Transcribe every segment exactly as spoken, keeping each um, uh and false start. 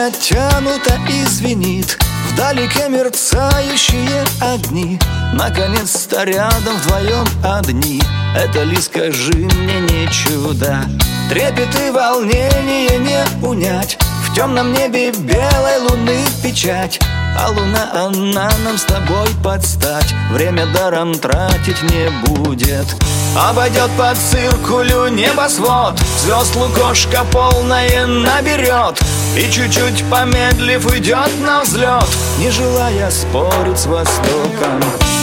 натянута и звенит, вдалеке мерцающие огни. Наконец-то рядом вдвоем одни. Это ли, скажи мне, не чудо? Трепет и волнение не унять. В темном небе белой луны печать, а луна, она нам с тобой подстать. Время даром тратить не будет. Обойдет по циркулю небосвод, звезд лукошко полное наберет, и чуть-чуть помедлив уйдет на взлет, не желая спорить с востоком.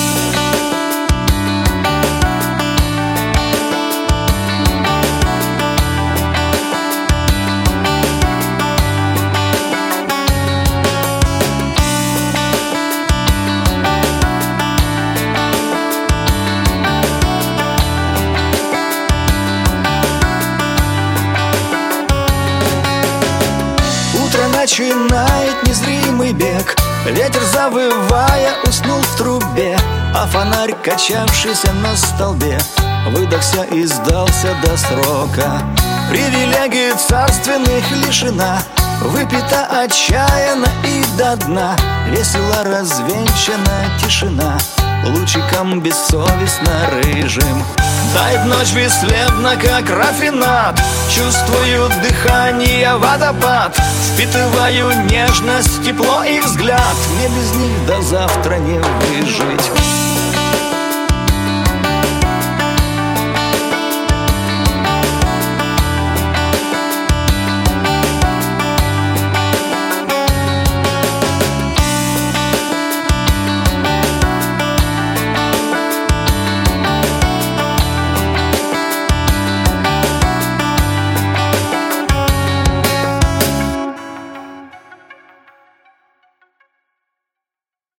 Начинает незримый бег, ветер, завывая, уснул в трубе, а фонарь, качавшийся на столбе, выдохся и сдался до срока. Привилегии царственных лишена, выпита отчаянно и до дна, весело развенчана тишина лучиком бессовестно рыжим. Тает ночь бесследно, как рафинат, чувствую дыхание водопад, впитываю нежность, тепло и взгляд. Мне без них до завтра не выжить.